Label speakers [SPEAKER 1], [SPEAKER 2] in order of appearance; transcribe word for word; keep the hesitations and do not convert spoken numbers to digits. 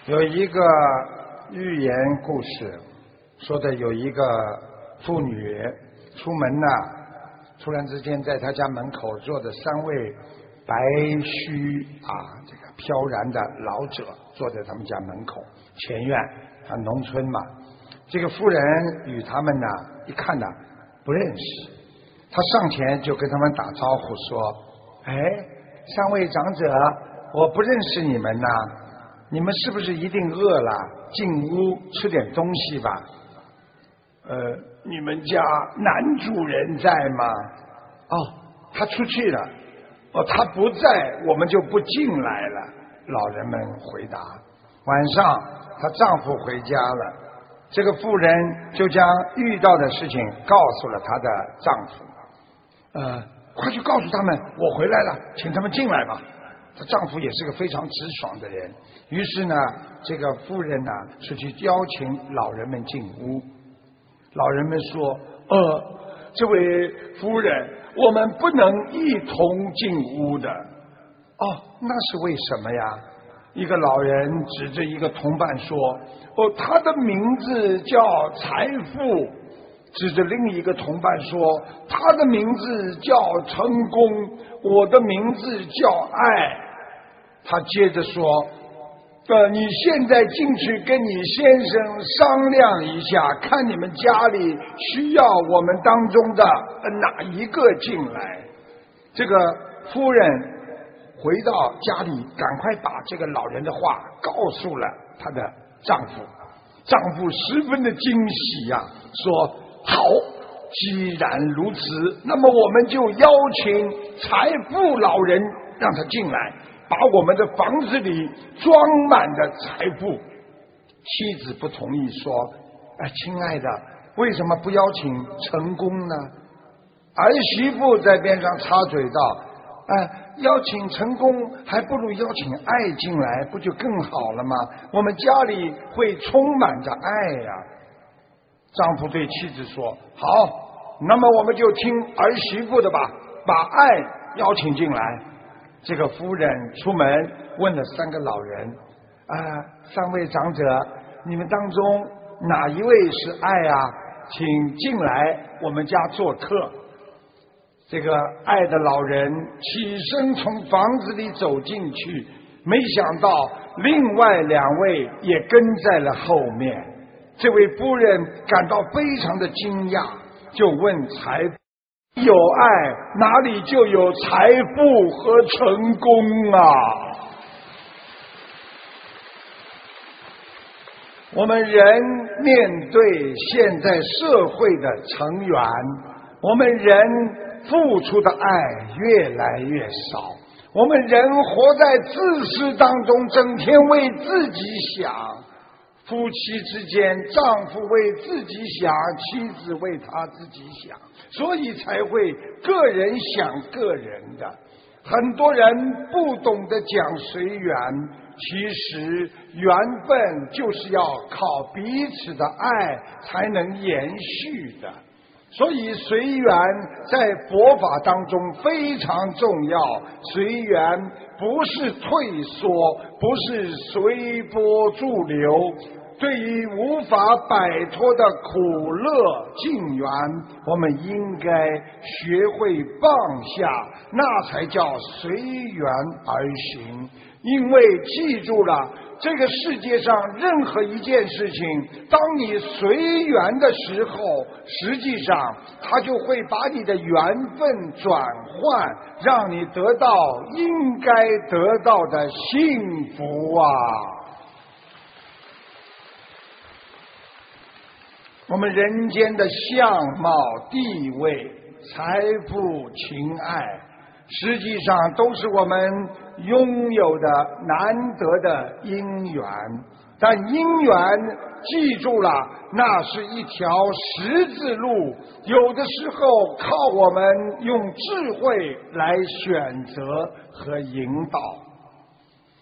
[SPEAKER 1] 有一个寓言故事，说的有一个妇女出门呢，突然之间在她家门口坐着三位白须啊，这个飘然的老者坐在他们家门口前院啊，农村嘛。这个妇人与他们呢一看呢不认识，她上前就跟他们打招呼说：“哎，三位长者，我不认识你们呐，你们是不是一定饿了？进屋吃点东西吧。”呃，你们家男主人在吗？哦，他出去了。哦，他不在，我们就不进来了。老人们回答。晚上，她丈夫回家了，这个妇人就将遇到的事情告诉了她的丈夫。呃，快去告诉他们，我回来了，请他们进来吧。她丈夫也是个非常直爽的人，于是呢，这个妇人呢是去邀请老人们进屋。老人们说：“呃，这位夫人，我们不能一同进屋的。”哦，那是为什么呀？一个老人指着一个同伴说：“哦，他的名字叫财富。”指着另一个同伴说：“他的名字叫成功，我的名字叫爱。”他接着说：“呃，你现在进去跟你先生商量一下，看你们家里需要我们当中的哪一个进来。”这个夫人回到家里，赶快把这个老人的话告诉了她的丈夫。丈夫十分的惊喜呀、啊，说：“好，既然如此，那么我们就邀请财富老人让他进来，把我们的房子里装满的财富。”妻子不同意，说：“哎，亲爱的，为什么不邀请成功呢？”儿媳妇在边上插嘴道：“哎，邀请成功还不如邀请爱进来，不就更好了吗？我们家里会充满着爱呀。”丈夫对妻子说：“好，那么我们就听儿媳妇的吧，把爱邀请进来。”这个夫人出门问了三个老人：“啊，三位长者，你们当中哪一位是爱啊？请进来我们家做客。”这个爱的老人起身从房子里走进去，没想到另外两位也跟在了后面。这位夫人感到非常的惊讶，就问财富：“有爱，哪里就有财富和成功啊？”我们人面对现在社会的成员，我们人付出的爱越来越少，我们人活在自私当中，整天为自己想。夫妻之间，丈夫为自己想，妻子为他自己想，所以才会个人想个人的。很多人不懂得讲随缘，其实缘分就是要靠彼此的爱才能延续的。所以随缘在佛法当中非常重要，随缘不是退缩，不是随波逐流。对于无法摆脱的苦乐境缘，我们应该学会放下，那才叫随缘而行。因为记住了，这个世界上任何一件事情，当你随缘的时候，实际上它就会把你的缘分转换，让你得到应该得到的幸福啊！我们人间的相貌、地位、财富、情爱，实际上都是我们拥有的难得的因缘。但因缘记住了，那是一条十字路，有的时候靠我们用智慧来选择和引导。